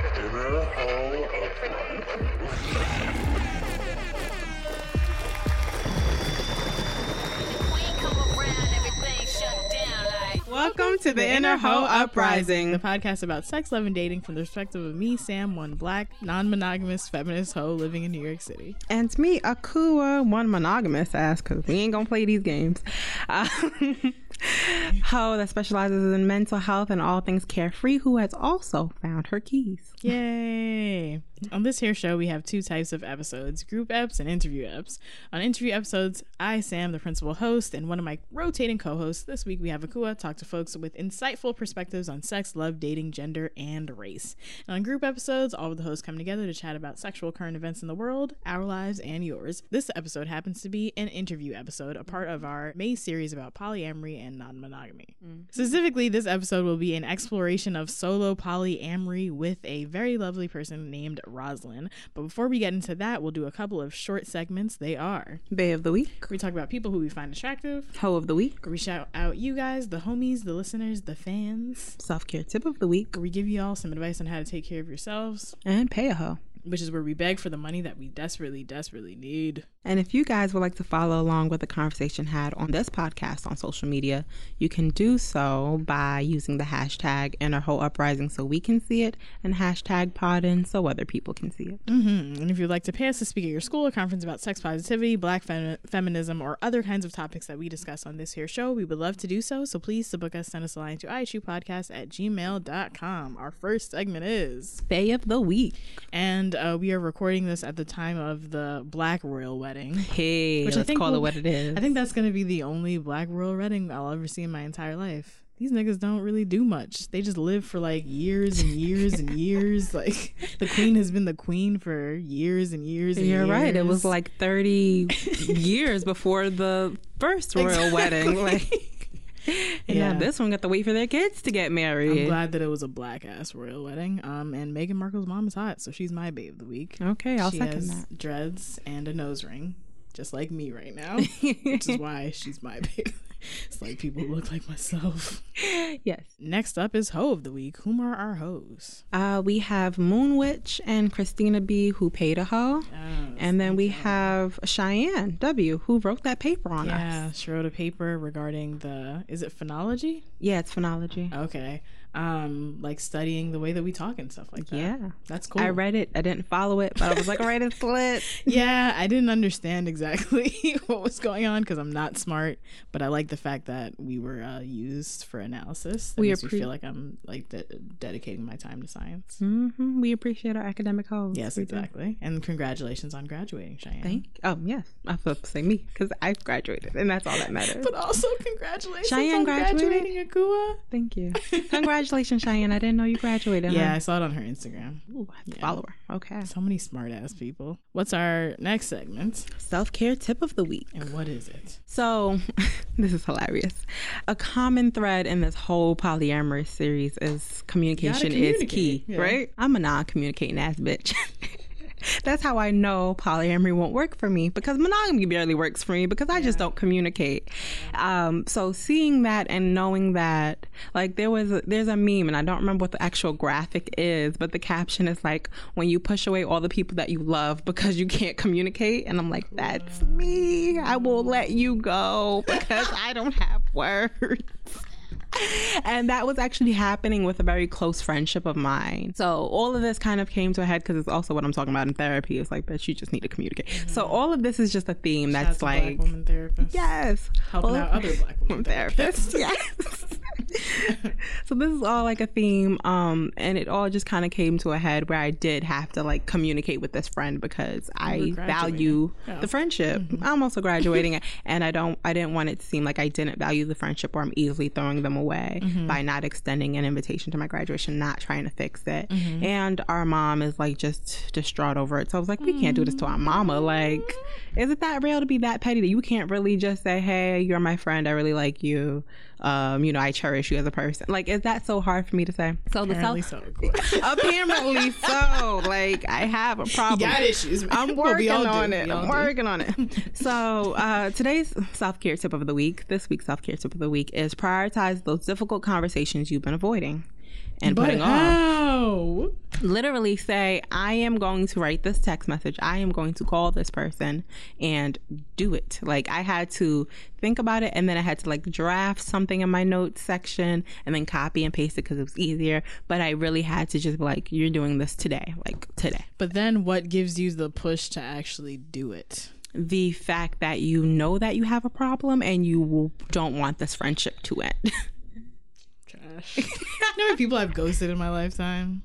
Inner Hall Uprising. Welcome to the Inner Hoe Uprising, the podcast about sex, love, and dating from the perspective of me, Sam, one black, non-monogamous, feminist hoe living in New York City. And to me, Akua, one monogamous ass, because we ain't gonna play these games. Hoe that specializes in mental health and all things carefree, who has also found her keys. Yay! On this here show, we have two types of episodes, group eps and interview eps. On interview episodes, I, Sam, the principal host, and one of my rotating co-hosts. This week, we have Akua talk to folks with insightful perspectives on sex, love, dating, gender, and race. And on group episodes, all of the hosts come together to chat about sexual current events in the world, our lives, and yours. This episode happens to be an interview episode, a part of our May series about polyamory and non-monogamy. Specifically, this episode will be an exploration of solo polyamory with a very lovely person named Roslyn. But before we get into that, we'll do a couple of short segments. They are Bae of the Week, we talk about people who we find attractive, Hoe of the Week, where we shout out you guys, the homies, the listeners, the fans, Self-Care Tip of the Week, where we give you all some advice on how to take care of yourselves, and Pay a Hoe, which is where we beg for the money that we desperately need. And if you guys would like to follow along with the conversation had on this podcast on social media, you can do so by using the hashtag Inner Hoe Uprising so we can see it, and hashtag Podden so other people can see it. And if you'd like to pay us to speak at your school or conference about sex positivity, black feminism, or other kinds of topics that we discuss on this here show, we would love to do so. So please to book us, send us a line to ihupodcast@gmail.com. Our first segment is Bae of the Week. And we are recording this at the time of the Black Royal Wedding. Hey, let's call it what it is. I think that's going to be the only Black Royal Wedding I'll ever see in my entire life. These niggas don't really do much. They just live for like years and years and years. Like the queen has been the queen for years and years and You're years. right. It was like 30 years before the first royal wedding. Like, yeah, this one got to wait for their kids to get married. I'm glad that it was a black ass royal wedding. And Meghan Markle's mom is hot, so she's my babe of the week. Okay, I'll she second has that. Dreads and a nose ring, just like me right now, which is why she's my babe. It's like people who look like myself. Yes. Next up is Hoe of the Week. Whom are our hoes? We have Moon Witch and Christina B, who paid a hoe. And then we have Cheyenne W, who wrote that paper on us. Yeah, she wrote a paper regarding is it phonology? Yeah, it's phonology. Okay. Like studying the way that we talk and stuff like that. Yeah. That's cool. I read it. I didn't follow it, but I was like, all right, it's lit. Yeah, I didn't understand exactly what was going on because I'm not smart, but I like the fact that we were used for analysis. That makes me feel like I'm like dedicating my time to science. Mm-hmm. We appreciate our academic hoes. Yes, exactly. And congratulations on graduating, Cheyenne. Yes. I was supposed to say me because I graduated, and that's all that matters. But also congratulations Cheyenne on graduated? graduating, Akua. Thank you. Congratulations, Cheyenne. I didn't know you graduated. Yeah, huh? I saw it on her Instagram. Ooh, follow her. Okay. So many smart ass people. What's our next segment? Self-care tip of the week. And what is it? So, this is hilarious. A common thread in this whole polyamorous series is communication is key, right? I'm a non-communicating ass bitch. That's how I know polyamory won't work for me, because monogamy barely works for me because I just don't communicate. So seeing that and knowing that, like, there's a meme, and I don't remember what the actual graphic is, but the caption is like, when you push away all the people that you love because you can't communicate. And I'm like, that's me. I will let you go because I don't have words. And that was actually happening with a very close friendship of mine. So all of this kind of came to a head because it's also what I'm talking about in therapy. It's like, bitch, you just need to communicate. Mm-hmm. So all of this is just a theme that's like, Black woman therapists. Yes, helping out other Black women therapists. Yes. So this is all like a theme, and it all just kind of came to a head where I did have to like communicate with this friend because I value the friendship. Mm-hmm. I'm also graduating, and I didn't want it to seem like I didn't value the friendship or I'm easily throwing them away by not extending an invitation to my graduation, not trying to fix it. And our mom is like just distraught over it. So I was like, we can't do this to our mama. Like, is it that real to be that petty that you can't really just say, hey, you're my friend, I really like you, I cherish you as a person? Like, is that so hard for me to say? So apparently so. Like, I have a problem. You got issues, man. I'm working on it. So today's self-care tip of the week, this week's self-care tip of the week, is prioritize those difficult conversations you've been avoiding and putting off. Literally say, I am going to write this text message. I am going to call this person and do it. Like, I had to think about it, and then I had to like draft something in my notes section and then copy and paste it because it was easier. But I really had to just be like, you're doing this today, like today. But then what gives you the push to actually do it? The fact that you know that you have a problem and you don't want this friendship to end. Trash. You know how many people I've ghosted in my lifetime?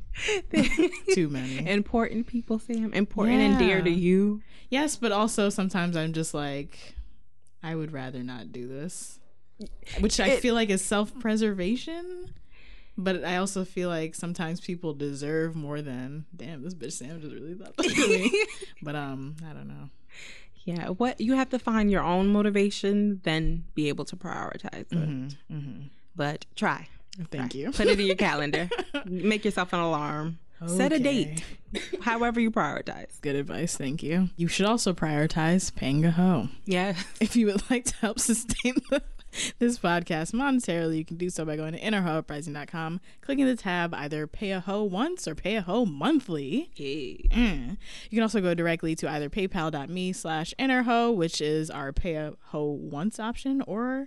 Too many. Important people, Sam. Important and dear to you. Yes, but also sometimes I'm just like, I would rather not do this. Which I feel like is self-preservation. But I also feel like sometimes people deserve more than, damn, this bitch Sam just really thought that to me. But I don't know. Yeah, what you have to find your own motivation, then be able to prioritize it. But try. Thank you. Put it in your calendar. Make yourself an alarm. Okay. Set a date. However you prioritize. Good advice. Thank you. You should also prioritize paying a hoe. Yeah. If you would like to help sustain this podcast monetarily, you can do so by going to innerhoeuprising.com, clicking the tab either pay a hoe once or pay a hoe monthly. Hey. You can also go directly to either paypal.me/innerhoe, which is our pay a hoe once option, or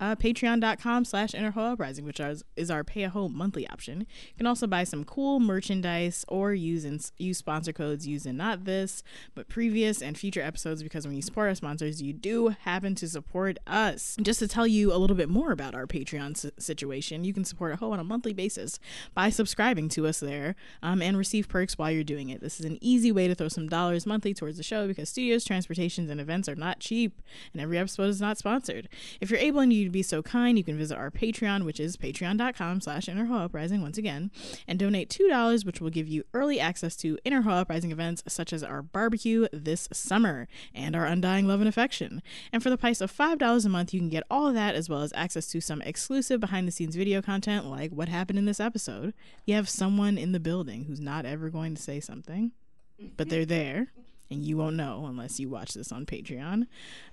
patreon.com/innerhoeuprising, which is our pay a hoe monthly option. You can also buy some cool merchandise or use sponsor codes used in not this but previous and future episodes, because when you support our sponsors, you do happen to support us. Just to tell you a little bit more about our Patreon situation, you can support a hoe on a monthly basis by subscribing to us there, and receive perks while you're doing it. This is an easy way to throw some dollars monthly towards the show, because studios, transportations, and events are not cheap, and every episode is not sponsored. If you're able and you to be so kind, you can visit our Patreon, which is patreon.com/innerhoeuprising once again, and donate $2, which will give you early access to Inner Hoe Uprising events such as our barbecue this summer and our Undying Love and Affection. And for the price of $5 a month, you can get all of that, as well as access to some exclusive behind the scenes video content like what happened in this episode. You have someone in the building who's not ever going to say something, but they're there, and you won't know unless you watch this on Patreon.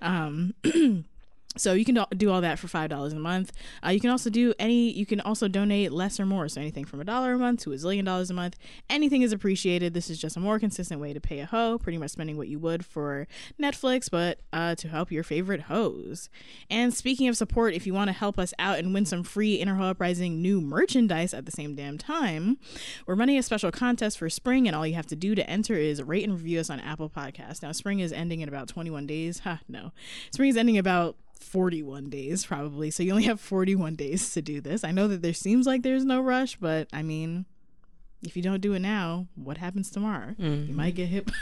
So you can do all that for $5 a month. You can also donate less or more. So anything from $1 a month to $1 zillion a month, anything is appreciated. This is just a more consistent way to pay a hoe, pretty much spending what you would for Netflix, but to help your favorite hoes. And speaking of support, if you want to help us out and win some free Inner Hoe Uprising new merchandise at the same damn time, we're running a special contest for spring, and all you have to do to enter is rate and review us on Apple Podcasts. Now, spring is ending in about 21 days. No. Spring is ending about 41 days probably, so you only have 41 days to do this. I know that there seems like there's no rush, but I mean, if you don't do it now, what happens tomorrow? You might get hit by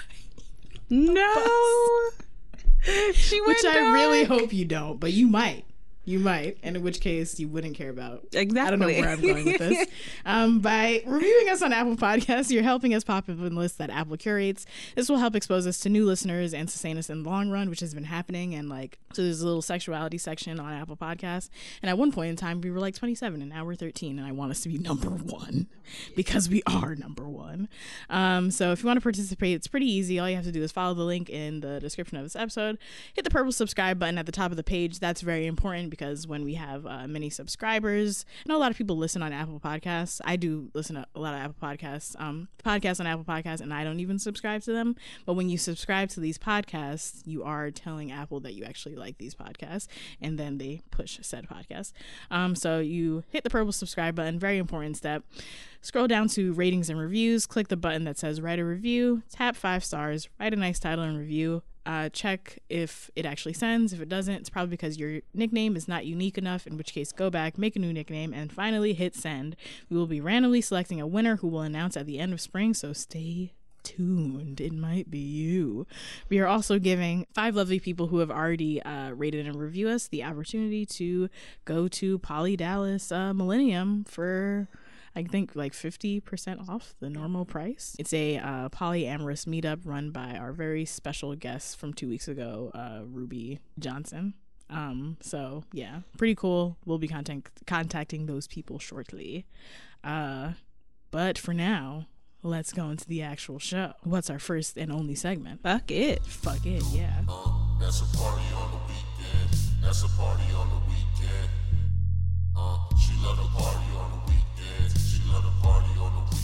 no which I really hope you don't, but you might, and in which case you wouldn't care about. Exactly. I don't know where I'm going with this. By reviewing us on Apple Podcasts, you're helping us pop up in lists that Apple curates. This will help expose us to new listeners and sustain us in the long run, which has been happening. And so there's a little sexuality section on Apple Podcasts, and at one point in time we were like 27, and now we're 13, and I want us to be number one because we are number one. So if you want to participate, it's pretty easy. All you have to do is follow the link in the description of this episode, hit the purple subscribe button at the top of the page. That's very important, because when we have many subscribers, I know a lot of people listen on Apple Podcasts. I do listen to a lot of Apple Podcasts, podcasts on Apple Podcasts, and I don't even subscribe to them. But when you subscribe to these podcasts, you are telling Apple that you actually like these podcasts, and then they push said podcast. So you hit the purple subscribe button, very important step. Scroll down to ratings and reviews, click the button that says write a review, tap 5 stars, write a nice title and review. Check if it actually sends. If it doesn't, it's probably because your nickname is not unique enough, in which case go back, make a new nickname, and finally hit send. We will be randomly selecting a winner who will announce at the end of spring, so stay tuned. It might be you. We are also giving 5 lovely people who have already rated and reviewed us the opportunity to go to Poly Dallas Millennium for, I think, like 50% off the normal price. It's a polyamorous meetup run by our very special guest from 2 weeks ago, Ruby Johnson. So yeah, pretty cool. We'll be contacting those people shortly. But for now, let's go into the actual show. What's our first and only segment? Fuck it, yeah. That's a party on the weekend. That's a party on the weekend. She love to party on the weekend. She love to party on the weekend.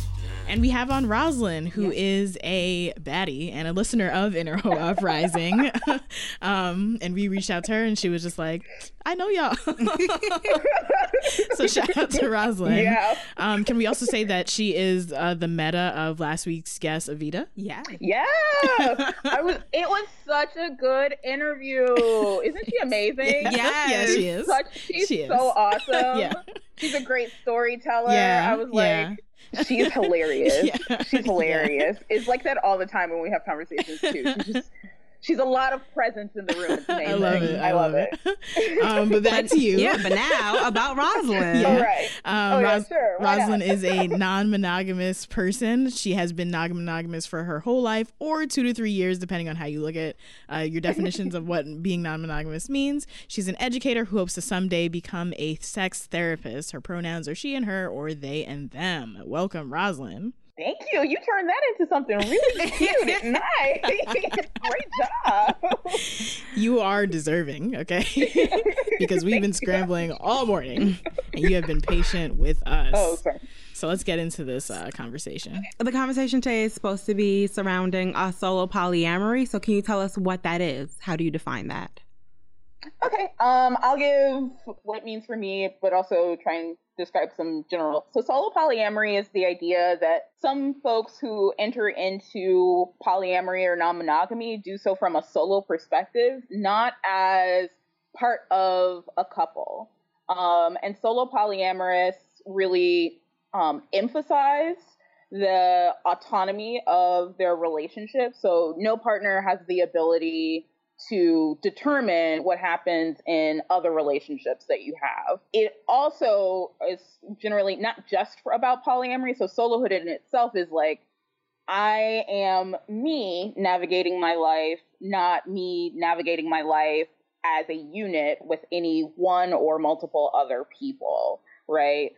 And we have on Rosalind, who is a baddie and a listener of Inner Uprising. And we reached out to her and she was just like, I know y'all. So shout out to Rosalind. Yeah. Can we also say that she is the meta of last week's guest, Evita? Yeah. Yeah. It was such a good interview. Isn't she amazing? Yeah, she is. She's so awesome. Yeah. She's a great storyteller. Yeah. I was like, she's hilarious. Yeah. She's hilarious. Yeah. It's like that all the time when we have conversations too. She's a lot of presence in the room. It's amazing. I love it. But back to you. Yeah, but now about Rosalind. Yeah. All right. Sure. Rosalind is a non-monogamous person. She has been non-monogamous for her whole life, or 2 to 3 years, depending on how you look at your definitions of what being non-monogamous means. She's an educator who hopes to someday become a sex therapist. Her pronouns are she and her, or they and them. Welcome, Rosalind. Thank you. You turned that into something really cute and nice. Great job. You are deserving, okay? Because we've been scrambling all morning and you have been patient with us. Oh, sorry. So let's get into this conversation. The conversation today is supposed to be surrounding solo polyamory. So can you tell us what that is? How do you define that? Okay. I'll give what it means for me, but also try and describe some general. So solo polyamory is the idea that some folks who enter into polyamory or non-monogamy do so from a solo perspective, not as part of a couple. And solo polyamorists really emphasize the autonomy of their relationship. So no partner has the ability to determine what happens in other relationships that you have. It also is generally not just about polyamory. So solohood in itself is like, I am me navigating my life, not me navigating my life as a unit with any one or multiple other people, right?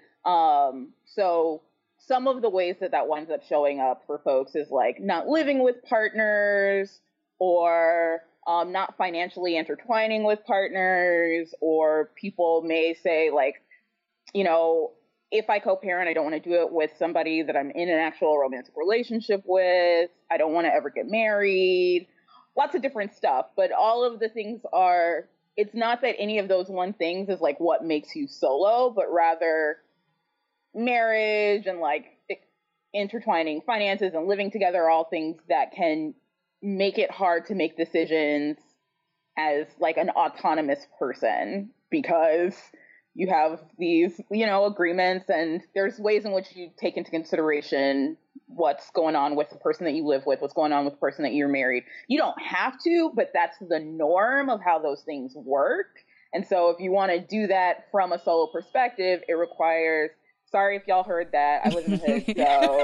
So some of the ways that winds up showing up for folks is like not living with partners, or not financially intertwining with partners, or people may say like, you know, if I co-parent, I don't want to do it with somebody that I'm in an actual romantic relationship with. I don't want to ever get married. Lots of different stuff. But all of the things are, it's not that any of those one things is like what makes you solo, but rather marriage and like intertwining finances and living together are all things that can make it hard to make decisions as like an autonomous person, because you have these, you know, agreements, and there's ways in which you take into consideration what's going on with the person that you live with, what's going on with the person that you're married. You don't have to, but that's the norm of how those things work. And so if you want to do that from a solo perspective, it requires, sorry if y'all heard that, I was in the hood,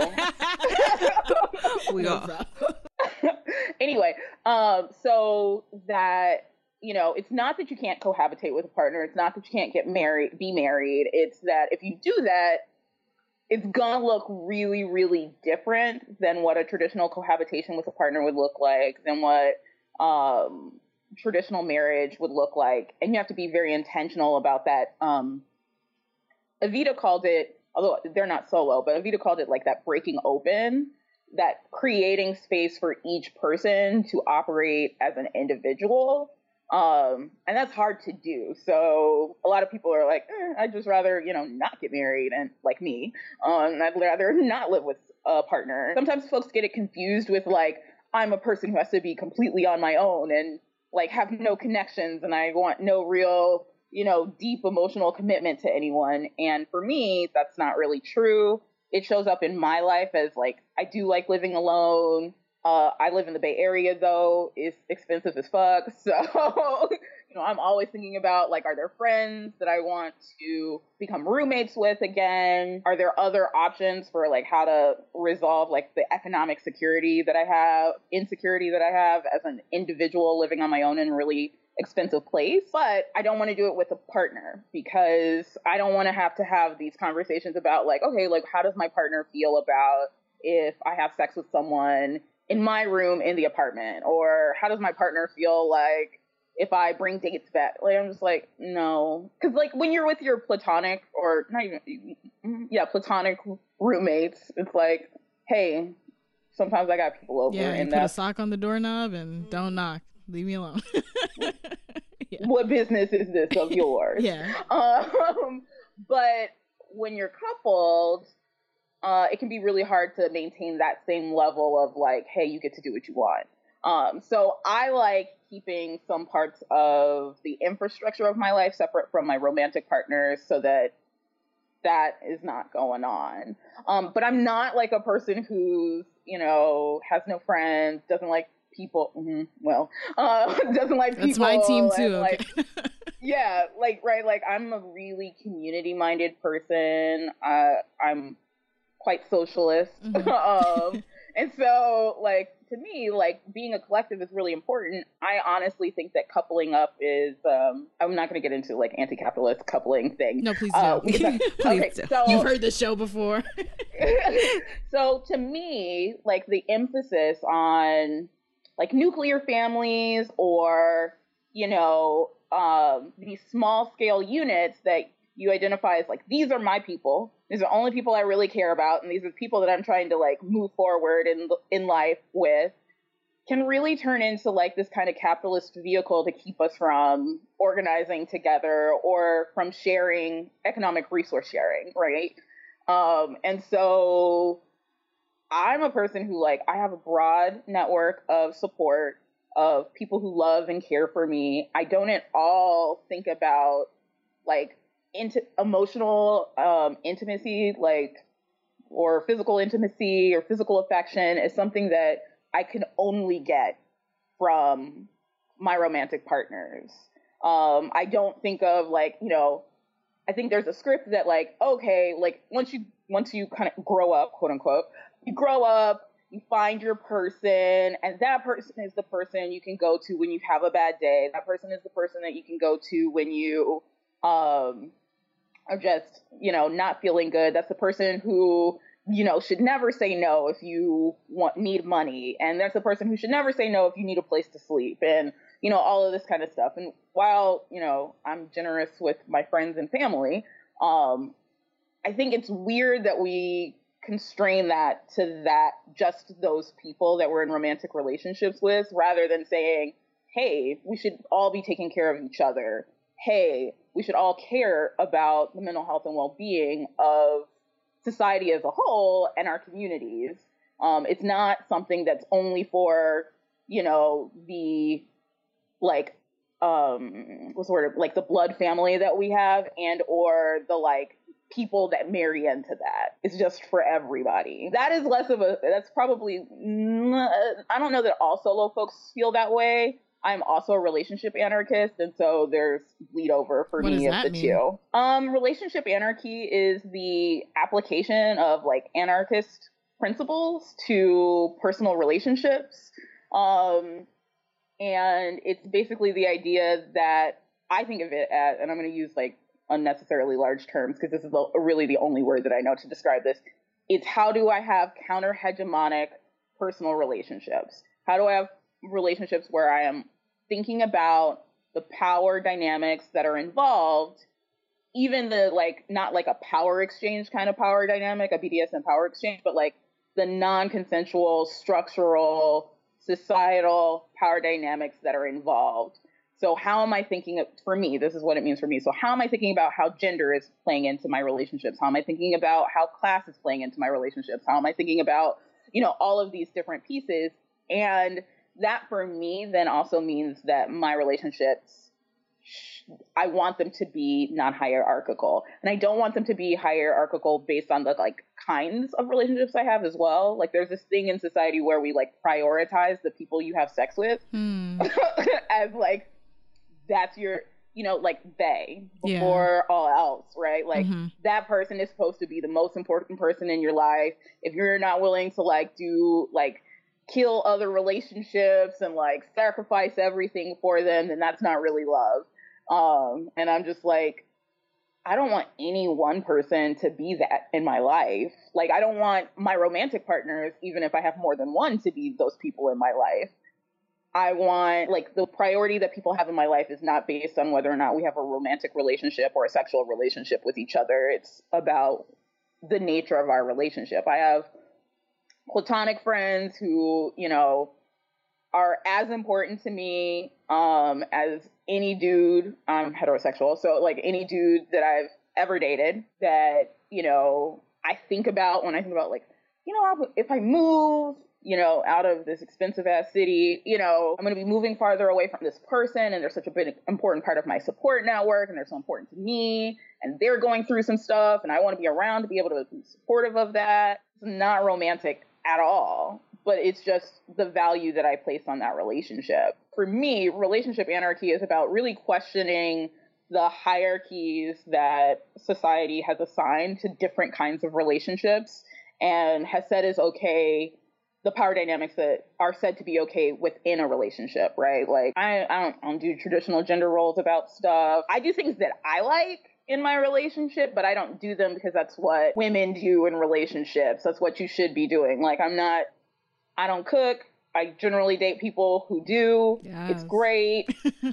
so. We go. Anyway, so that, you know, it's not that you can't cohabitate with a partner. It's not that you can't be married. It's that if you do that, it's going to look really, really different than what a traditional cohabitation with a partner would look like, than what traditional marriage would look like. And you have to be very intentional about that. Evita called it, although they're not solo, but Evita called it like that breaking open, that creating space for each person to operate as an individual. And that's hard to do. So a lot of people are like, I'd just rather, you know, not get married, and like me, I'd rather not live with a partner. Sometimes folks get it confused with like, I'm a person who has to be completely on my own and like have no connections, and I want no real, you know, deep emotional commitment to anyone. And for me, that's not really true. It shows up in my life as like, I do like living alone. I live in the Bay Area, though. It's expensive as fuck. So, you know, I'm always thinking about, like, are there friends that I want to become roommates with again? Are there other options for, like, how to resolve, like, the economic insecurity that I have as an individual living on my own in a really expensive place? But I don't want to do it with a partner, because I don't want to have these conversations about, like, okay, like, how does my partner feel about if I have sex with someone in my room in the apartment? Or how does my partner feel like if I bring dates back? Like, I'm just like, no. Because, like, when you're with your platonic, or not even, yeah, platonic roommates, it's like, hey, sometimes I got people over. Yeah, and put a sock on the doorknob and don't knock. Leave me alone. Yeah. What business is this of yours? Yeah. But when you're coupled, it can be really hard to maintain that same level of like, hey, you get to do what you want. So I like keeping some parts of the infrastructure of my life separate from my romantic partners so that is not going on. But I'm not like a person who's, has no friends, doesn't like people. Doesn't like people. That's my team too. Okay. Yeah, right. Like I'm a really community-minded person. I'm quite socialist. Mm-hmm. And so like, to me, like being a collective is really important. I honestly think that coupling up is, I'm not going to get into like anti-capitalist coupling thing. No, please do. Please do. So, you've heard the show before. So to me, like the emphasis on like nuclear families or, these small scale units that you identify as like, these are my people. These are the only people I really care about. And these are the people that I'm trying to like move forward in life with, can really turn into like this kind of capitalist vehicle to keep us from organizing together or from sharing economic resource sharing. Right. And so I'm a person who like, I have a broad network of support of people who love and care for me. I don't at all think about like emotional intimacy, like, or physical intimacy or physical affection is something that I can only get from my romantic partners. I don't think of like, I think there's a script that like, okay, like once you kind of grow up, quote unquote, you grow up, you find your person, and that person is the person you can go to when you have a bad day. That person is the person that you can go to when you are just, not feeling good. That's the person who, should never say no if you need money. And that's the person who should never say no if you need a place to sleep and, all of this kind of stuff. And while, I'm generous with my friends and family, I think it's weird that we constrain that to just those people that we're in romantic relationships with, rather than saying, hey, we should all be taking care of each other. Hey, we should all care about the mental health and well-being of society as a whole and our communities. It's not something that's only for, the like, what's the word? Like the blood family that we have and or the like people that marry into that. It's just for everybody. That is that's probably, I don't know that all solo folks feel that way. I'm also a relationship anarchist, and so there's bleed over for me of the two. Relationship anarchy is the application of like anarchist principles to personal relationships. And it's basically the idea that I think of it as, and I'm going to use like unnecessarily large terms because this is really the only word that I know to describe this. It's how do I have counter-hegemonic personal relationships? How do I have relationships where I am thinking about the power dynamics that are involved, even the like, not like a power exchange kind of power dynamic, a BDSM power exchange, but like the non-consensual, structural, societal power dynamics that are involved. So how am I thinking of, for me, this is what it means for me. So how am I thinking about how gender is playing into my relationships? How am I thinking about how class is playing into my relationships? How am I thinking about, all of these different pieces? And that for me then also means that my relationships, I want them to be non-hierarchical. And I don't want them to be hierarchical based on the like kinds of relationships I have as well. Like there's this thing in society where we like prioritize the people you have sex with as like, that's your, like they before all else, right? Like that person is supposed to be the most important person in your life. If you're not willing to like do like kill other relationships and like sacrifice everything for them, then that's not really love. And I'm just like, I don't want any one person to be that in my life. Like, I don't want my romantic partners, even if I have more than one, to be those people in my life. I want, like, the priority that people have in my life is not based on whether or not we have a romantic relationship or a sexual relationship with each other. It's about the nature of our relationship. I have platonic friends who, you know, are as important to me as any dude. I'm heterosexual, so like any dude that I've ever dated that, you know, I think about when I think about like, you know, if I move, you know, out of this expensive ass city, you know, I'm going to be moving farther away from this person, and they're such a big important part of my support network, and they're so important to me, and they're going through some stuff, and I want to be around to be able to be supportive of that. It's not romantic at all, but it's just the value that I place on that relationship. For me, relationship anarchy is about really questioning the hierarchies that society has assigned to different kinds of relationships and has said is okay, the power dynamics that are said to be okay within a relationship, right? Like, I don't do traditional gender roles about stuff. I do things that I like in my relationship, but I don't do them because that's what women do in relationships. That's what you should be doing. Like, I don't cook. I generally date people who do. Yes. It's great.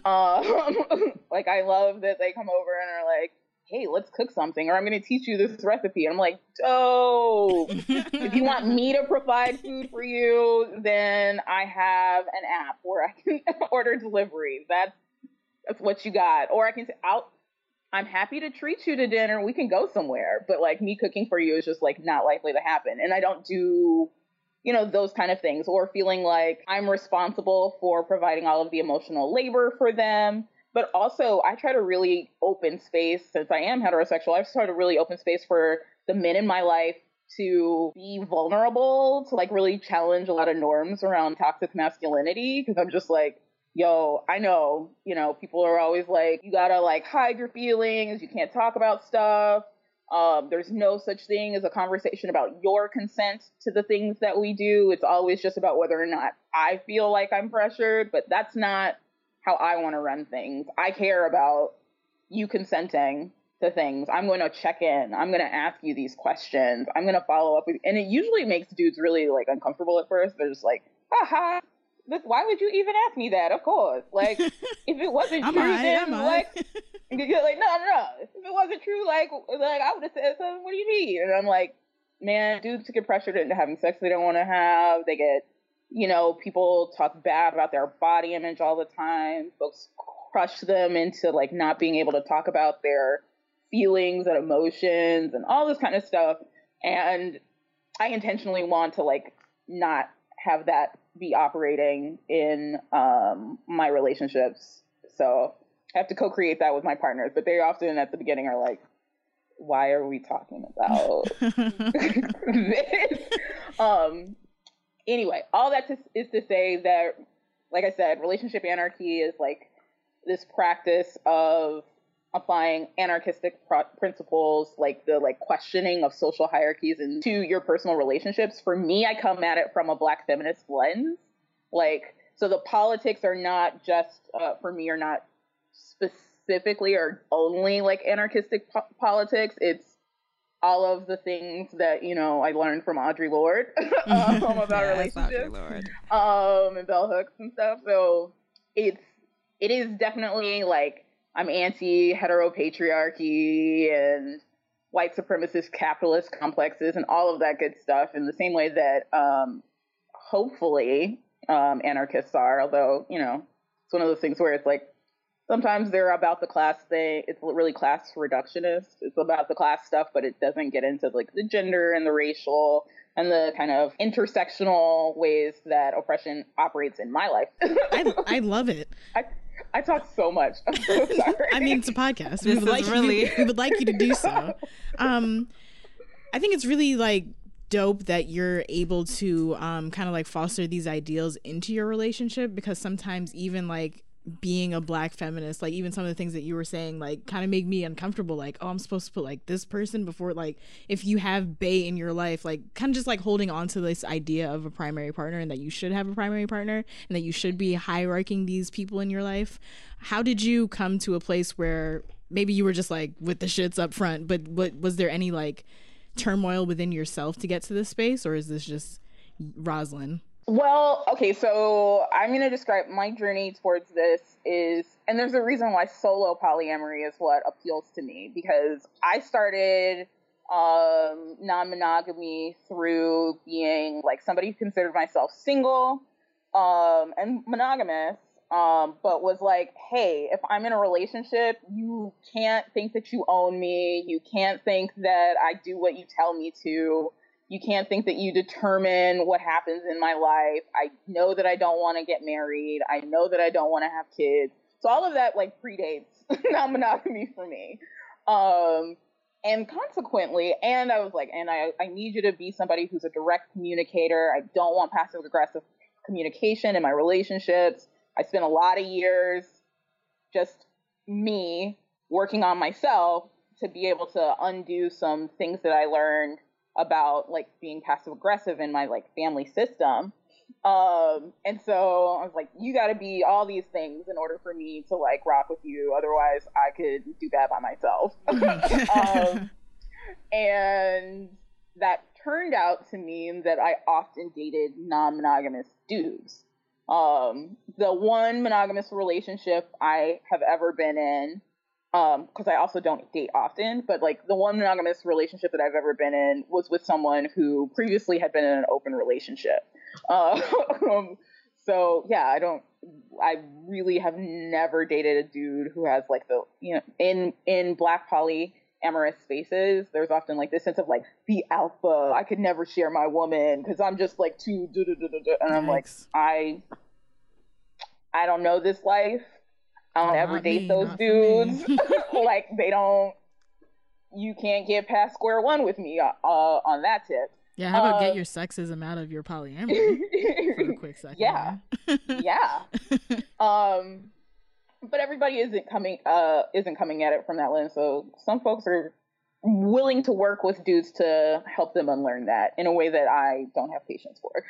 Like, I love that they come over and are like, hey, let's cook something, or I'm going to teach you this recipe. And I'm like, dope. If you want me to provide food for you, then I have an app where I can order delivery. That's what you got. Or I can say, I'm happy to treat you to dinner. We can go somewhere. But like, me cooking for you is just like not likely to happen. And I don't do, you know, those kind of things, or feeling like I'm responsible for providing all of the emotional labor for them. But also, I try to really open space, since I am heterosexual, I try to really open space for the men in my life to be vulnerable, to like really challenge a lot of norms around toxic masculinity. Because I'm just like, yo, I know, you know, people are always like, you gotta like hide your feelings, you can't talk about stuff. There's no such thing as a conversation about your consent to the things that we do. It's always just about whether or not I feel like I'm pressured, but that's not how I want to run things. I care about you consenting to things. I'm going to check in. I'm going to ask you these questions. I'm going to follow up with, and it usually makes dudes really like uncomfortable at first. They're just like, haha, why would you even ask me that? Of course. Like, if it wasn't true, then like, you're like, no. If it wasn't true, like I would have said something. What do you mean? And I'm like, man, dudes get pressured into having sex they don't want to have. They get, you know, people talk bad about their body image all the time. Folks crush them into like not being able to talk about their feelings and emotions and all this kind of stuff. And I intentionally want to like not have that be operating in my relationships. So I have to co-create that with my partners, but they often at the beginning are like, why are we talking about this? Anyway, all that is to say that, like I said, relationship anarchy is like this practice of applying anarchistic principles, like the like questioning of social hierarchies into your personal relationships. For me, I come at it from a Black feminist lens. Like, so the politics are not just, for me, are not specifically or only like anarchistic politics. It's all of the things that, you know, I learned from Audre Lorde about relationships, and bell hooks and stuff. So it is definitely like, I'm anti-heteropatriarchy and white supremacist capitalist complexes and all of that good stuff in the same way that hopefully anarchists are, although, you know, it's one of those things where it's like, sometimes they're about the class thing. It's really class reductionist. It's about the class stuff, but it doesn't get into like the gender and the racial and the kind of intersectional ways that oppression operates in my life. I love it. I talk so much. I'm so sorry. I mean, it's a podcast. We would like you to do so. I think it's really like dope that you're able to kind of like foster these ideals into your relationship, because sometimes even like being a Black feminist, like even some of the things that you were saying like kind of make me uncomfortable, like, oh, I'm supposed to put like this person before, like if you have bae in your life, like kind of just like holding on to this idea of a primary partner and that you should have a primary partner and that you should be hierarching these people in your life. How did you come to a place where maybe you were just like with the shits up front, but was there any like turmoil within yourself to get to this space, or is this just Roslyn? Well, okay, so I'm going to describe my journey towards this and there's a reason why solo polyamory is what appeals to me, because I started non-monogamy through being like somebody who considered myself single and monogamous, but was like, hey, if I'm in a relationship, you can't think that you own me. You can't think that I do what you tell me to. You can't think that you determine what happens in my life. I know that I don't want to get married. I know that I don't want to have kids. So all of that like predates non-monogamy for me. And consequently, and I was like, and I need you to be somebody who's a direct communicator. I don't want passive aggressive communication in my relationships. I spent a lot of years just me working on myself to be able to undo some things that I learned about like being passive aggressive in my like family system. And so I was like, you got to be all these things in order for me to like rock with you. Otherwise I could do that by myself. And that turned out to mean that I often dated non-monogamous dudes. The one monogamous relationship I have ever been in, because I also don't date often, but like the one monogamous relationship that I've ever been in was with someone who previously had been in an open relationship. So yeah, I really have never dated a dude who has like the, you know, in Black polyamorous spaces, there's often like this sense of like the alpha. I could never share my woman because I'm just like too, and I'm like, I don't know this life. I don't ever date those dudes. Like you can't get past square one with me on that tip. Yeah, how about get your sexism out of your polyamory for a quick second? Yeah. Yeah. But everybody isn't coming at it from that lens. So some folks are willing to work with dudes to help them unlearn that in a way that I don't have patience for.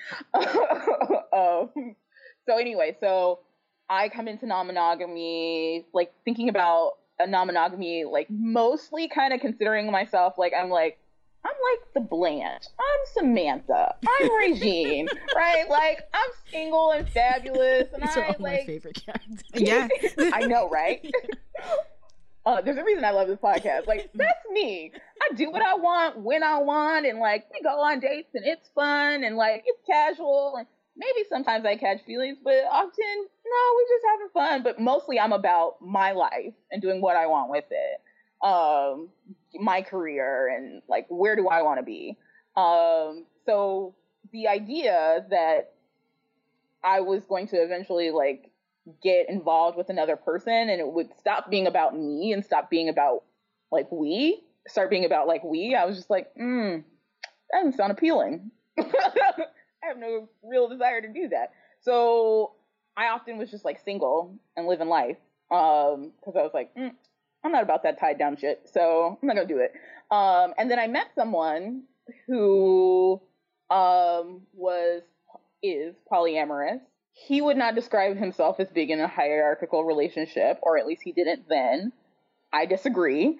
So anyway, so I come into non-monogamy, like thinking about a non-monogamy, like mostly kind of considering myself like I'm like the Blanche, I'm Samantha, I'm Regine, right? Like I'm single and fabulous, and These are all like my favorite characters. Yeah. I know, right? There's a reason I love this podcast. Like that's me. I do what I want when I want, and like we go on dates and it's fun and like it's casual, and maybe sometimes I catch feelings, but often no, we just having fun. But mostly I'm about my life and doing what I want with it. My career and like where do I want to be. So the idea that I was going to eventually like get involved with another person and it would stop being about me and stop being about like start being about like I was just like, that doesn't sound appealing. I have no real desire to do that. So I often was just like single and living life. Cause I was like, I'm not about that tied down shit, so I'm not gonna do it. And then I met someone who is polyamorous. He would not describe himself as being in a hierarchical relationship, or at least he didn't then. I disagree.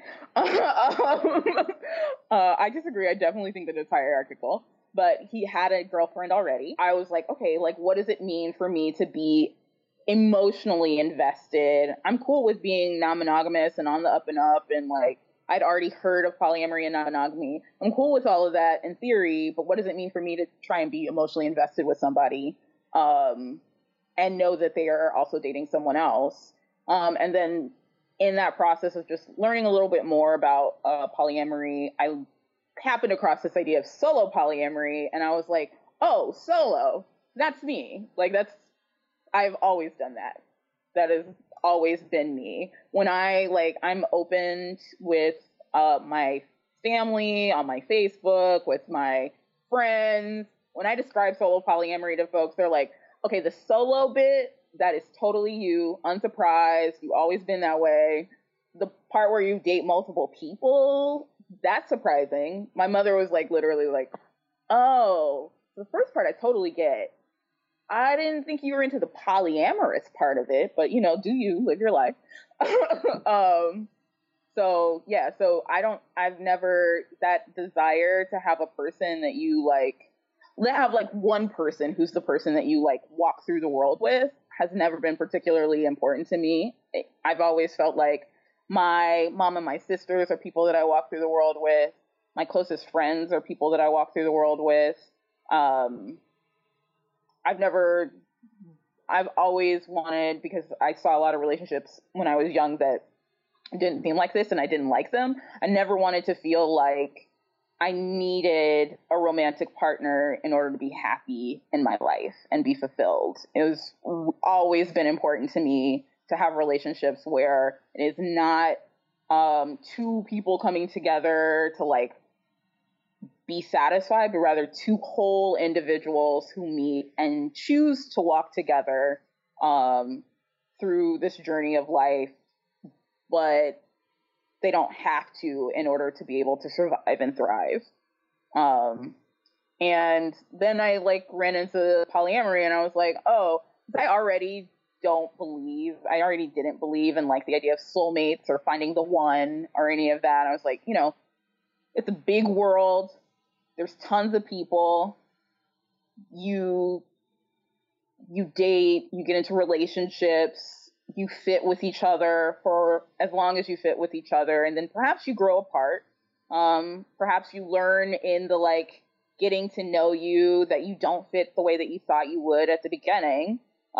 I disagree. I definitely think that it's hierarchical. But he had a girlfriend already. I was like, okay, like what does it mean for me to be emotionally invested? I'm cool with being non-monogamous and on the up and up, and like I'd already heard of polyamory and non-monogamy. I'm cool with all of that in theory, but what does it mean for me to try and be emotionally invested with somebody and know that they are also dating someone else? And then in that process of just learning a little bit more about polyamory, I happened across this idea of solo polyamory, and I was like, oh, solo, that's me. Like I've always done that. That has always been me. When I'm open with my family, on my Facebook, with my friends. When I describe solo polyamory to folks, they're like, okay, the solo bit, that is totally you, unsurprised, you've always been that way. The part where you date multiple people, that's surprising. My mother was like, literally like, oh, the first part I totally get. I didn't think you were into the polyamorous part of it, but do you live your life? So I've never, that desire to have a person that you like, have like one person who's the person that you like walk through the world with has never been particularly important to me. I've always felt like my mom and my sisters are people that I walk through the world with. my closest friends are people that I walk through the world with. I've always wanted, because I saw a lot of relationships when I was young that didn't seem like this and I didn't like them. I never wanted to feel like I needed a romantic partner in order to be happy in my life and be fulfilled. It was always been important to me to have relationships where it is not two people coming together to like be satisfied, but rather two whole individuals who meet and choose to walk together through this journey of life, but they don't have to in order to be able to survive and thrive. And then I like ran into polyamory and I was like, oh, I already didn't believe in like the idea of soulmates or finding the one or any of that. I was like, you know, it's a big world. There's tons of people. You date, you get into relationships, you fit with each other for as long as you fit with each other. And then perhaps you grow apart. Perhaps you learn in the like getting to know you that you don't fit the way that you thought you would at the beginning.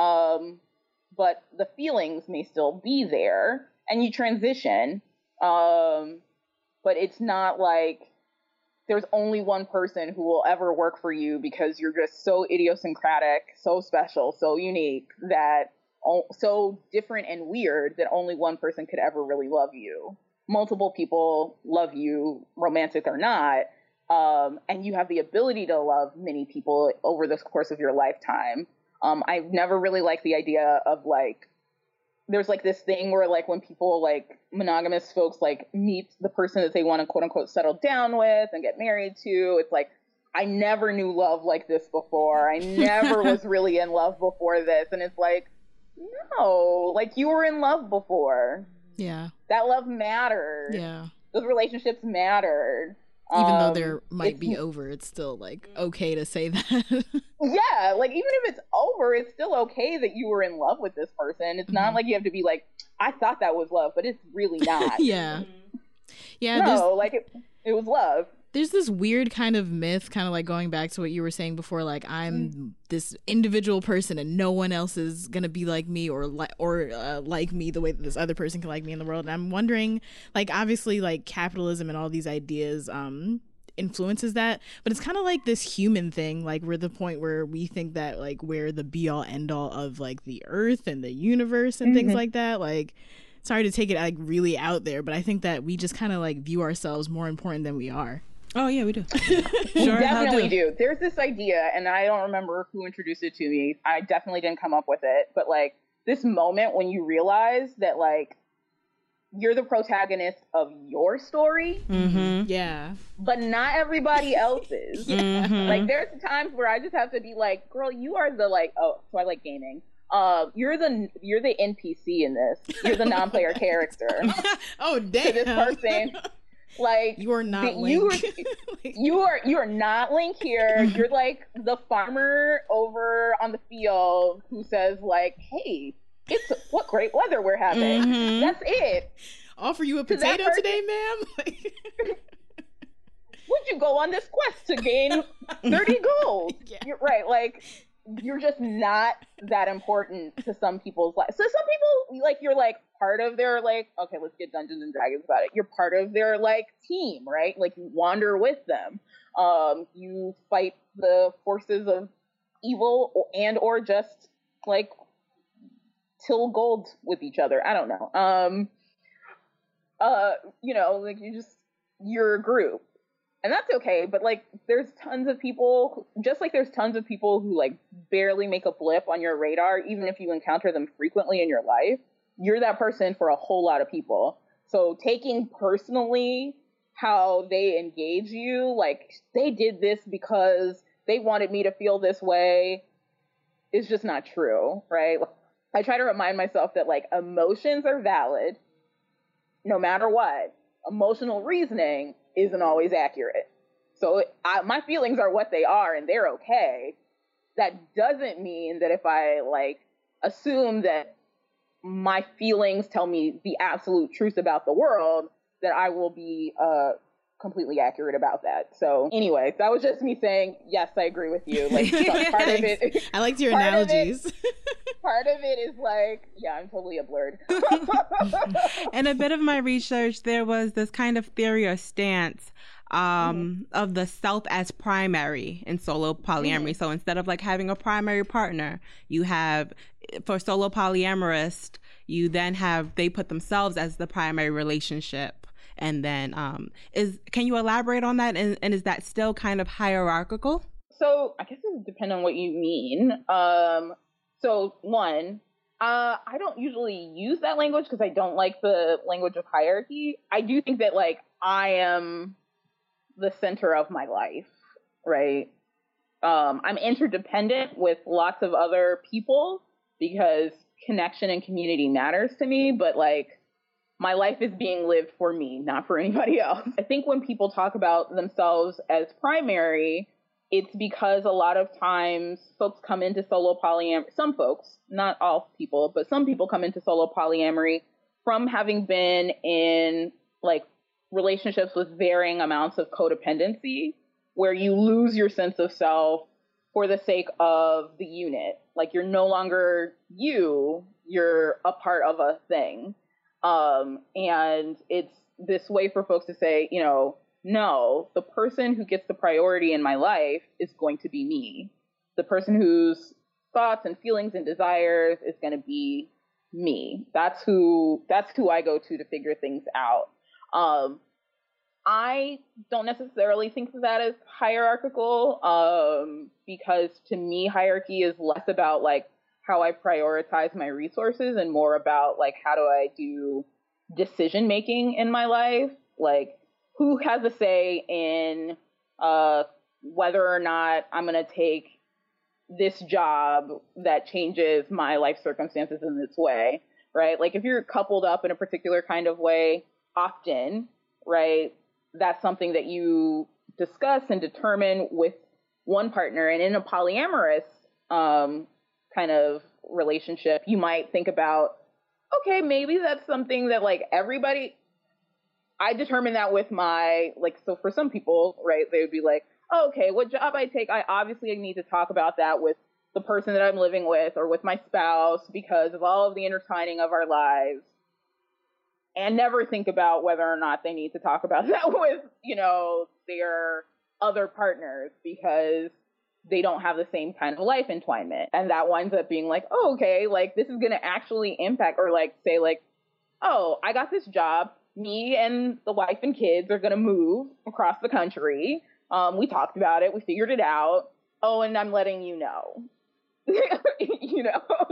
But the feelings may still be there and you transition. But it's not like there's only one person who will ever work for you because you're just so idiosyncratic, so special, so unique, that so different and weird that only one person could ever really love you. Multiple people love you, romantic or not, and you have the ability to love many people over the course of your lifetime. I've never really liked the idea of like, there's like this thing where like when people like monogamous folks like meet the person that they want to quote unquote settle down with and get married to, it's like, I never knew love like this before. I never was really in love before this. And it's like, no, like you were in love before. Yeah. That love mattered. Yeah. Those relationships mattered. Even though there might be over, it's still like okay to say that. Yeah, like even if it's over, it's still okay that you were in love with this person. It's not like you have to be like, I thought that was love, but it's really not. Yeah. Yeah. No, like it was love. There's this weird kind of myth, kind of like going back to what you were saying before, like I'm this individual person and no one else is gonna be like me or like me the way that this other person can like me in the world. And I'm wondering, like obviously, like capitalism and all these ideas influences that, but it's kind of like this human thing. Like we're the point where we think that like we're the be all end all of like the earth and the universe and things like that. Like, sorry to take it like really out there, but I think that we just kind of like view ourselves more important than we are. Oh, yeah, we do. We definitely do. There's this idea, and I don't remember who introduced it to me. I definitely didn't come up with it. But, like, this moment when you realize that, like, you're the protagonist of your story. Mm-hmm. Yeah. But not everybody else's. Mm-hmm. Like, there's times where I just have to be like, girl, you are the, like, oh, so I like gaming. You're the NPC in this. You're the non-player character. Oh, damn. To this person. Like you are not Link. You are not Link here. You're like the farmer over on the field who says like, "Hey, what great weather we're having." Mm-hmm. That's it. Offer you a potato today, ma'am? Would you go on this quest to gain 30 gold? Yeah. You're right. Like you're just not that important to some people's lives. So some people like you're like part of their like, okay, let's get Dungeons and Dragons about it. You're part of their like team, right? Like you wander with them. You fight the forces of evil or just like till gold with each other. I don't know. You know, like you're a group. And that's okay, but like there's tons of people, just like there's tons of people who like barely make a blip on your radar, even if you encounter them frequently in your life. You're that person for a whole lot of people. So taking personally how they engage you, like they did this because they wanted me to feel this way, is just not true, right? I try to remind myself that like emotions are valid no matter what. Emotional reasoning isn't always accurate. So my feelings are what they are and they're okay. That doesn't mean that if I like assume that my feelings tell me the absolute truth about the world, that I will be completely accurate about that. So anyway, that was just me saying, yes, I agree with you. Like part of it, I liked your analogies. Part of it is like, yeah, I'm totally a blurred. In a bit of my research, there was this kind of theory or stance of the self as primary in solo polyamory. So instead of like having a primary partner, you have, for solo polyamorist, you then have, they put themselves as the primary relationship. And then can you elaborate on that? And is that still kind of hierarchical? So I guess it would depend on what you mean. So one, I don't usually use that language because I don't like the language of hierarchy. I do think that like I am the center of my life, right? I'm interdependent with lots of other people because connection and community matters to me, but like my life is being lived for me, not for anybody else. I think when people talk about themselves as primary, it's because a lot of times folks come into solo polyamory, some folks, not all people, but some people come into solo polyamory from having been in like relationships with varying amounts of codependency, where you lose your sense of self for the sake of the unit. Like you're no longer you, you're a part of a thing. And it's this way for folks to say, you know, no, the person who gets the priority in my life is going to be me. The person whose thoughts and feelings and desires is going to be me. That's who I go to figure things out. I don't necessarily think that is hierarchical, because to me, hierarchy is less about like how I prioritize my resources and more about like how do I do decision making in my life. Like who has a say in whether or not I'm going to take this job that changes my life circumstances in this way, right? Like if you're coupled up in a particular kind of way often, right, that's something that you discuss and determine with one partner. And in a polyamorous kind of relationship, you might think about, okay, maybe that's something that like everybody, I determine that with my, like, so for some people, right, they would be like, oh, okay, what job I take, I obviously need to talk about that with the person that I'm living with or with my spouse because of all of the intertwining of our lives. And never think about whether or not they need to talk about that with, you know, their other partners because they don't have the same kind of life entwinement. And that winds up being like, oh, okay, like this is going to actually impact, or like say like, oh, I got this job. Me and the wife and kids are going to move across the country. We talked about it. We figured it out. Oh, and I'm letting you know, you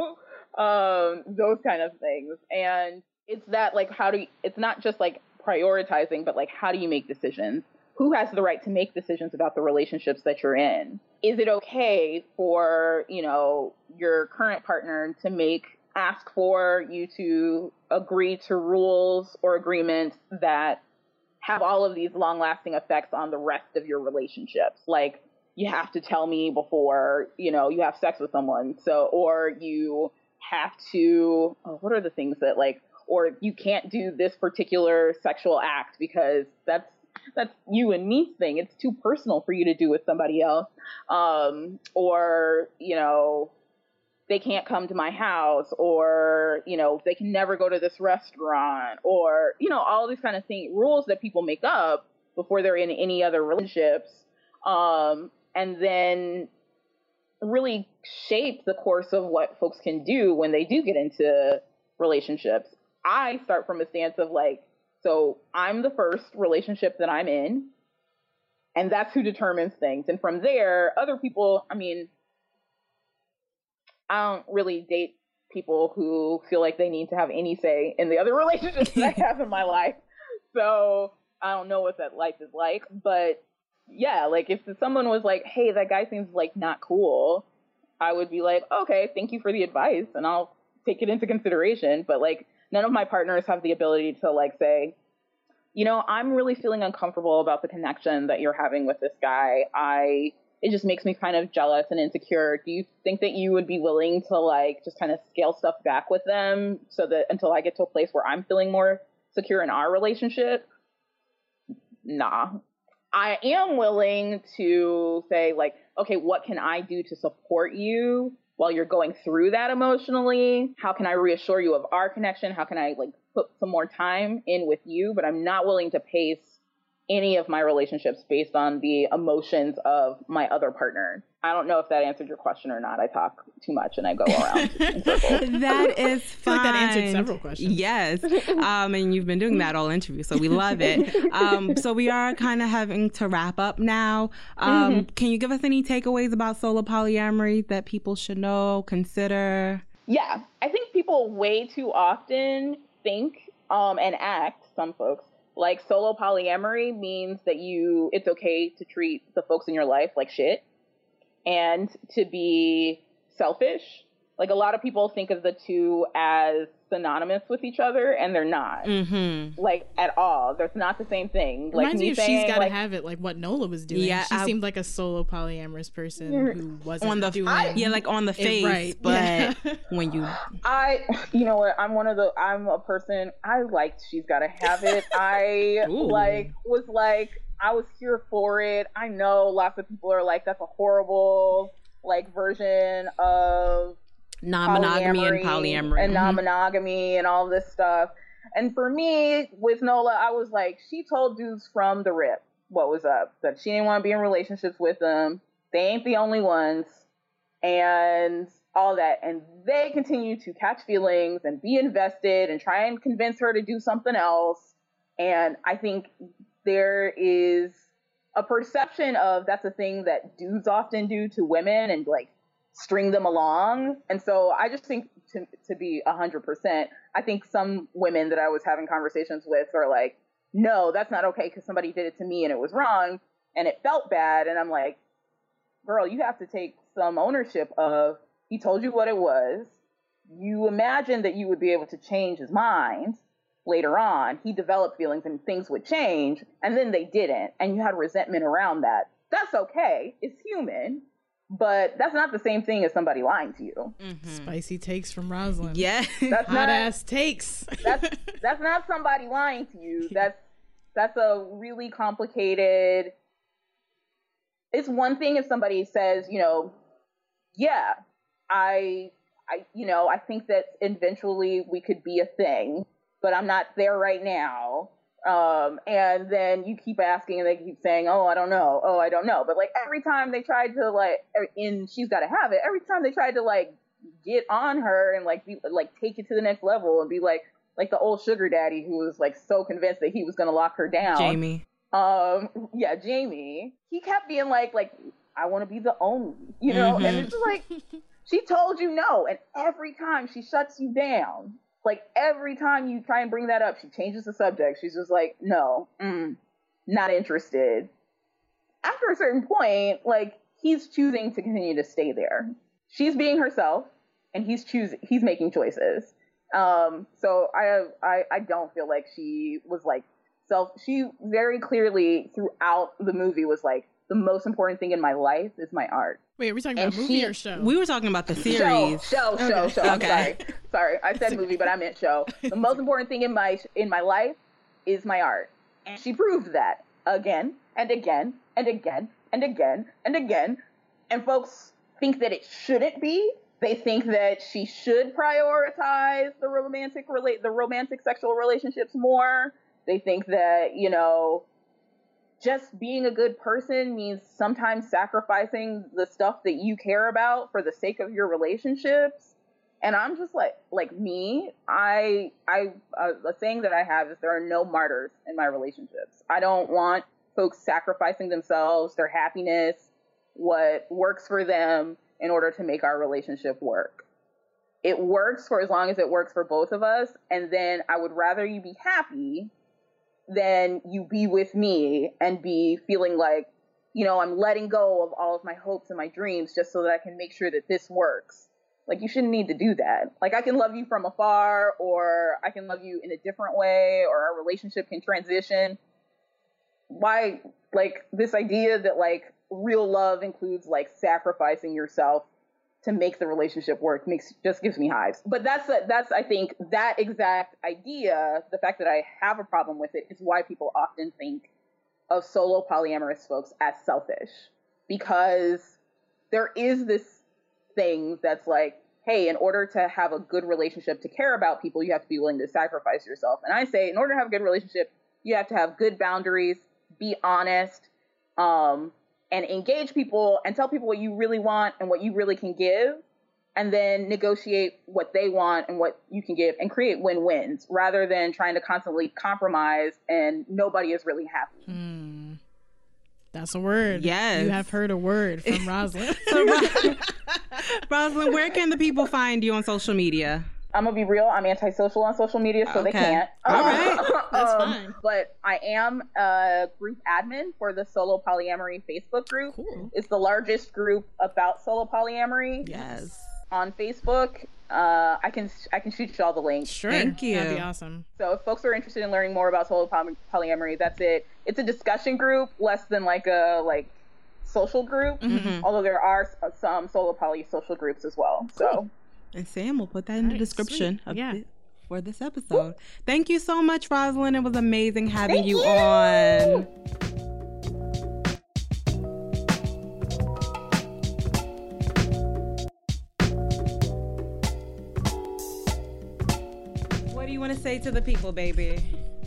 know, those kind of things. And it's that like, it's not just like prioritizing, but like, how do you make decisions? Who has the right to make decisions about the relationships that you're in? Is it okay for, you know, your current partner to ask for you to agree to rules or agreements that have all of these long-lasting effects on the rest of your relationships? Like, you have to tell me before, you know, you have sex with someone. So, or you have to, what are the things that like, or you can't do this particular sexual act because that's you and me thing. It's too personal for you to do with somebody else. Or, you know, they can't come to my house, or, you know, they can never go to this restaurant, or, you know, all these kind of things, rules that people make up before they're in any other relationships. And then really shape the course of what folks can do when they do get into relationships. I start from a stance of like, so I'm the first relationship that I'm in, and that's who determines things. And from there, other people, I mean, I don't really date people who feel like they need to have any say in the other relationships that I have in my life. So I don't know what that life is like. But yeah, like if someone was like, hey, that guy seems like not cool, I would be like, okay, thank you for the advice, and I'll take it into consideration. But like, none of my partners have the ability to like say, you know, I'm really feeling uncomfortable about the connection that you're having with this guy. It just makes me kind of jealous and insecure. Do you think that you would be willing to like just kind of scale stuff back with them so that until I get to a place where I'm feeling more secure in our relationship? nah. I am willing to say, like, okay, what can I do to support you while you're going through that emotionally? How can I reassure you of our connection? How can I, like, put some more time in with you? But I'm not willing to pace any of my relationships based on the emotions of my other partner. I don't know if that answered your question or not. I talk too much and I go around in circles. That is fine. I feel like that answered several questions. Yes. And you've been doing that all interview, so we love it. So we are kind of having to wrap up now. Can you give us any takeaways about solo polyamory that people should know, consider? Yeah, I think people way too often think and act, some folks, like solo polyamory means that it's okay to treat the folks in your life like shit and to be selfish. Like, a lot of people think of the two as synonymous with each other, and they're not. Like, at all. There's not the same thing. Like, reminds me of She's Gotta Have It, like what Nola was doing. Yeah, she seemed like a solo polyamorous person who wasn't on the doing like on the face, right. But when you know what, I'm a person, I liked She's Gotta Have It. I I was here for it. I know lots of people are like, that's a horrible like version of non-monogamy and polyamory and non-monogamy and all this stuff. And for me, with Nola, I was like, she told dudes from the rip what was up, that she didn't want to be in relationships with them. They ain't the only ones, and all that. And they continue to catch feelings and be invested and try and convince her to do something else. And I think there is a perception of that's a thing that dudes often do to women and like string them along. And so I just think to be 100%, I think some women that I was having conversations with are like, no, that's not okay because somebody did it to me and it was wrong and it felt bad. And I'm like, girl, you have to take some ownership of, he told you what it was. You imagined that you would be able to change his mind later on. He developed feelings and things would change, and then they didn't. And you had resentment around that. That's okay. It's human. But that's not the same thing as somebody lying to you. Spicy takes from Rosalind. Yeah. That's hot ass takes. That's not somebody lying to you. That's a really complicated. It's one thing if somebody says, yeah, I think that eventually we could be a thing, but I'm not there right now. And then you keep asking and they keep saying, oh, I don't know. But like every time they tried to in She's Gotta Have It, every time they tried to like get on her and like be like take it to the next level and be like the old sugar daddy who was like so convinced that he was going to lock her down. Jamie. Jamie. He kept being like, I want to be the only, and it's like, she told you no. And every time she shuts you down. Like, every time you try and bring that up, she changes the subject. She's just like, no, not interested. After a certain point, like, he's choosing to continue to stay there. She's being herself, and he's making choices. So I don't feel like she was, like, she very clearly, throughout the movie, was like, the most important thing in my life is my art. Wait, are we talking about movie or show? We were talking about the series. Show. Okay. I'm sorry. I said movie, but I meant show. The most important thing in my life is my art. And she proved that again and again and again and again and again. And folks think that it shouldn't be. They think that she should prioritize the romantic sexual relationships more. They think that, just being a good person means sometimes sacrificing the stuff that you care about for the sake of your relationships. And I'm just like me, a saying that I have is there are no martyrs in my relationships. I don't want folks sacrificing themselves, their happiness, what works for them in order to make our relationship work. It works for as long as it works for both of us. And then I would rather you be happy than you be with me and be feeling like, I'm letting go of all of my hopes and my dreams just so that I can make sure that this works. Like, you shouldn't need to do that. Like, I can love you from afar, or I can love you in a different way, or our relationship can transition. Why, like, this idea that, like, real love includes, like, sacrificing yourself to make the relationship work just gives me hives. But that's I think that exact idea, the fact that I have a problem with it, is why people often think, of solo polyamorous folks as selfish, because there is this thing that's like, hey, in order to have a good relationship, to care about people, you have to be willing to sacrifice yourself. And I say, in order to have a good relationship, you have to have good boundaries, be honest, and engage people and tell people what you really want and what you really can give, and then negotiate what they want and what you can give and create win-wins rather than trying to constantly compromise and nobody is really happy. That's a word. Yes. You have heard a word from Rosalind. So, Rosalind, where can the people find you on social media? I'm going to be real. I'm antisocial on social media, so they can't. All right. That's fine. But I am a group admin for the Solo Polyamory Facebook group. Cool. It's the largest group about solo polyamory. Yes. On Facebook. I can shoot you all the links. Sure. Thank you. That'd be awesome. So if folks are interested in learning more about solo polyamory, that's it. It's a discussion group, less than like a social group. Mm-hmm. Although there are some solo poly social groups as well. Cool. So. And Sam will put that in the description for this episode. Thank you so much, Rosalind. It was amazing having you on. What do you want to say to the people, baby?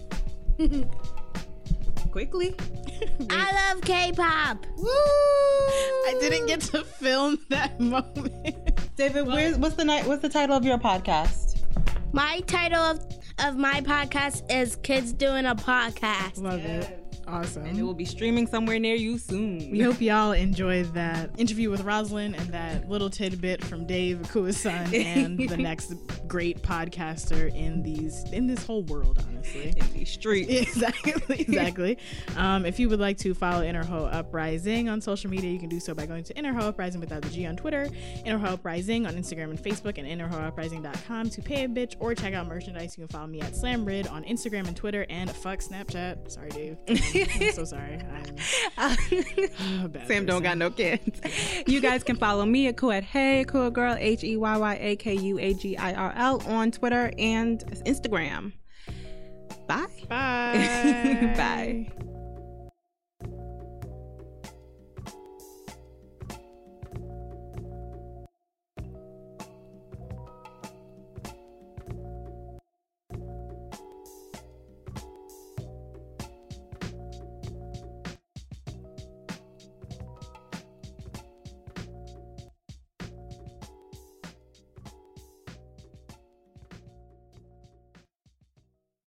Quickly. I love K-pop. Woo! I didn't get to film that moment. David, what's the title of your podcast? My title of my podcast is Kids Doing a Podcast. Love it. Awesome. And it will be streaming somewhere near you soon. We hope y'all enjoyed that interview with Rosalind and that little tidbit from Dave, Akua's son, and the next great podcaster in this whole world, honestly. In these streets. Exactly. If you would like to follow Interho Uprising on social media, you can do so by going to Interho Uprising without the G on Twitter, Interho Uprising on Instagram and Facebook, and InterhoUprising.com to pay a bitch or check out merchandise. You can follow me at SlamRid on Instagram and Twitter, and fuck Snapchat. Sorry, Dave. I'm so sorry. Sam don't got no kids. You guys can follow me at Akua at Hey Akua Girl, HEYYAKUAGIRL on Twitter and Instagram. Bye. Bye. Bye.